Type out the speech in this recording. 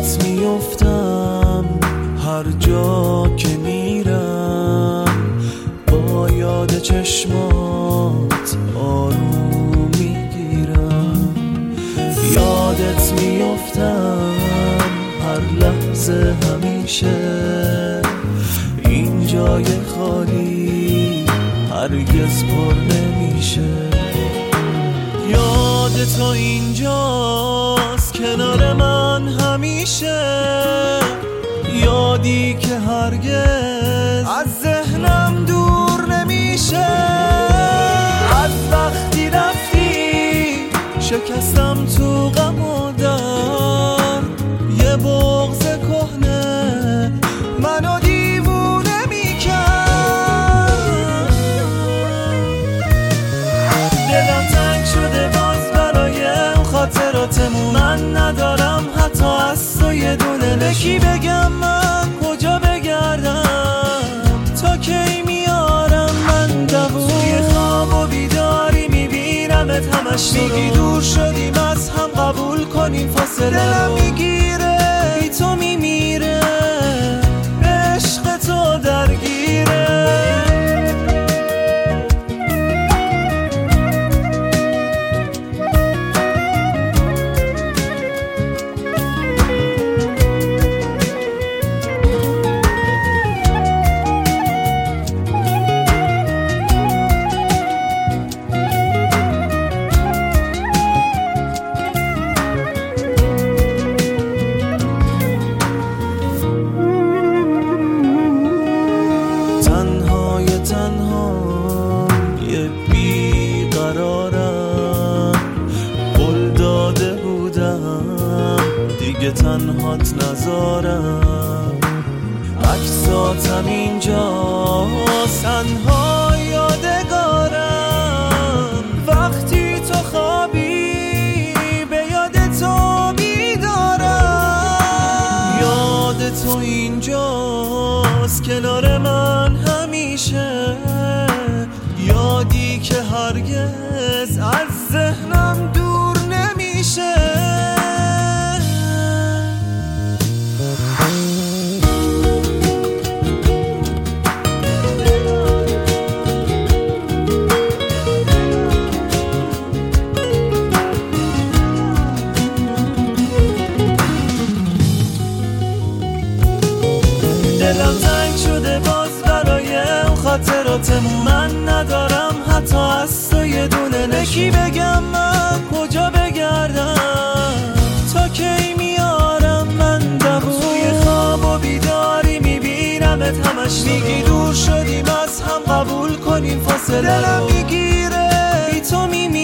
یادت میفتم هر جا که میرم، با یاد چشمات آروم میگیرم. یادت میفتم هر لحظه همیشه، این جای خالی هرگز پر نمیشه. یاد تو اینجاست کنار من همیشه، یادی که هرگز از ذهنم دور نمیشه. از وقتی رفتی شکستم تو غم و درد، یه بغض کهنه منو دیوونه میکرد. دلم تنگ شده باز برای اون خاطراتمون، من ندارم حتی از تو یه دونه. لکی بگم من کجا بگردم، تا کی میارم من دوون. توی خواب و بیداری میبینمت همش، میگی دور شدیم از هم قبول کنیم فاصله. دلم میگیره بی تو میمیره، عشق تو درگیره. دیگه تنهات نذارم، عکساتم اینجا تنها یادگارم. وقتی تو خوابی به یاد تو بیدارم. یاد تو اینجاست کنار من همیشه، یادی که هرگز از ذهنم دور نمیشه. دلم تنگ شده باز برای اون خاطراتمون، من ندارم حتی از تو یه دونه. لکی بگم من کجا بگردم، تا کی میارم من دوون. توی خواب و بیداری میبینمت همش، میگی دور شدیم از هم قبول کنیم فاصله. دلم میگیره بی تو میمیرم،